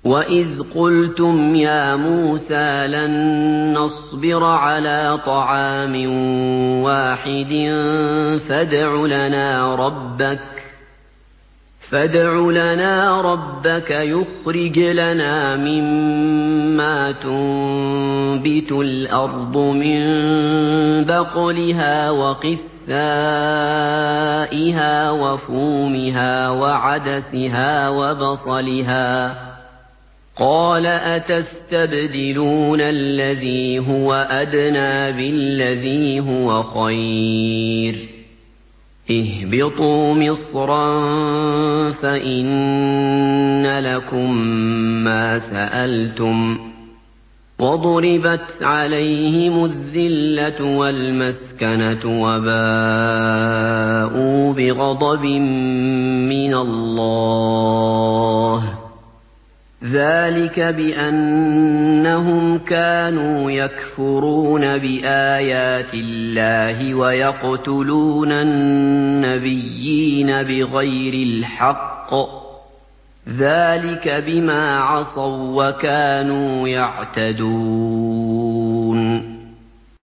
وَإِذْ قُلْتُمْ يَا مُوسَىٰ لَن نَّصْبِرَ عَلَىٰ طَعَامٍ وَاحِدٍ فَادْعُ لَنَا رَبَّكَ يُخْرِجْ لَنَا مِمَّا تُنبِتُ الْأَرْضُ مِن بَقْلِهَا وَقِثَّائِهَا وَفُومِهَا وَعَدَسِهَا وَبَصَلِهَا ۖ قَالَ أَتَسْتَبْدِلُونَ الَّذِي هُوَ أَدْنَىٰ بِالَّذِي هُوَ خَيْرٌ ۚ اهْبِطُوا مِصْرًا فَإِنَّ لَكُم مَّا سَأَلْتُمْ ۗ وَضُرِبَتْ عَلَيْهِمُ الذِّلَّةُ وَالْمَسْكَنَةُ وَبَاءُوا بِغَضَبٍ مِّنَ اللَّهِ ۗ ذَٰلِكَ بِأَنَّهُمْ كَانُوا يَكْفُرُونَ بِآيَاتِ اللَّهِ وَيَقْتُلُونَ النَّبِيِّينَ بِغَيْرِ الْحَقِّ ۗ ذَٰلِكَ بِمَا عَصَوا وَّكَانُوا يَعْتَدُونَ